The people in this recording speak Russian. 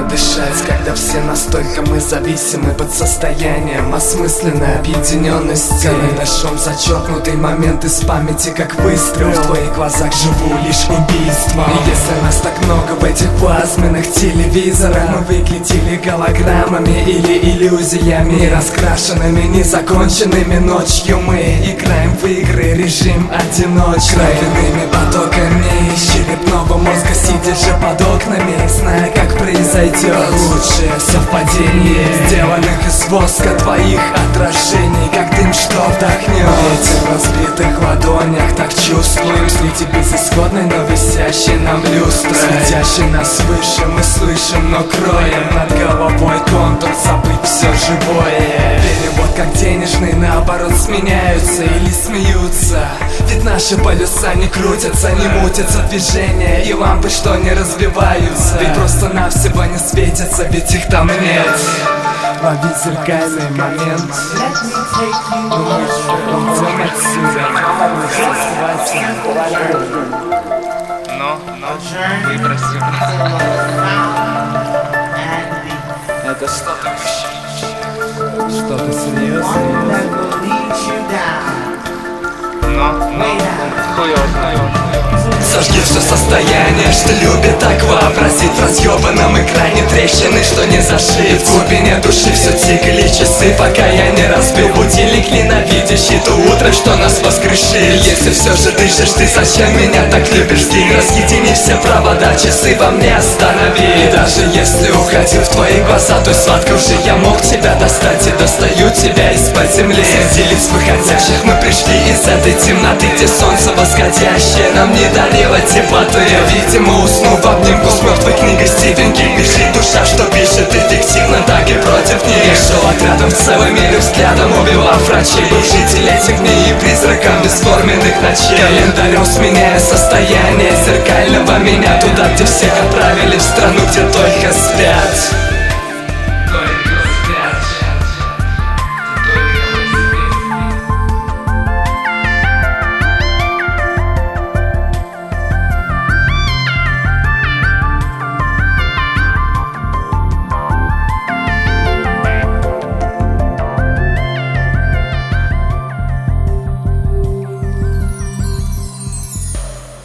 дышать, когда все настолько мы зависимы под состоянием осмысленной объединенности. Когда шум зачеркнутый момент из памяти, как выстрел. В твоих глазах живу лишь убийством. И если нас так много в этих плазменных телевизорах, мы выглядели голограммами или иллюзиями, не раскрашенными, незаконченными. Ночью мы играем в игры, режим одиночки, кровяными потоками из черепного мозга, сидя же под окнами, зная, как произойдет лучшее совпадение сделанных из воска твоих отражений, как дым, что вдохнет. Ветер в разбитых ладонях, так чувствуем среди безысходной, но висящей нам люстры, светящей нас выше, мы слышим, но кроем над головой контур, забыть все живое. Перевод как денежный, наоборот, сменяются или смеются. Ведь наши полюса не крутятся, не мутятся движения, и лампы, что не разбиваются, ведь просто-навсего не светятся, ведь их там нет. Лови зеркальный момент. Думаешь, уйдем отсюда, но выбросим. Это что-то серьезное. Сожги все состояние, что любит так вообразить в разъебанном экране трещины, что не зашит. В глубине души все тикали часы, пока я не разбил будильник, ненавидящий то утро, что нас воскрешит. Если все же дышишь, ты зачем меня так любишь? День разъедини все провода, часы во мне останови. И даже если уходил в твои глаза, то сладко уже я мог тебя достать и достаю тебя из-под земли. Среди лиц выходящих мы пришли из этой темноты, где солнце восходящее нам не дарило теплоты. Я, видимо, уснул в обнимку с мертвой книгой Стивен Кинг. Бежит душа, что пишет эффективно, так и против них. Я шел отрядом в целом мире, взглядом убивав врачей. Был житель этих дней и призраком бесформенных ночей. Календарем сменяя состояние зеркального меня, туда, где всех отправили в страну, где только спят.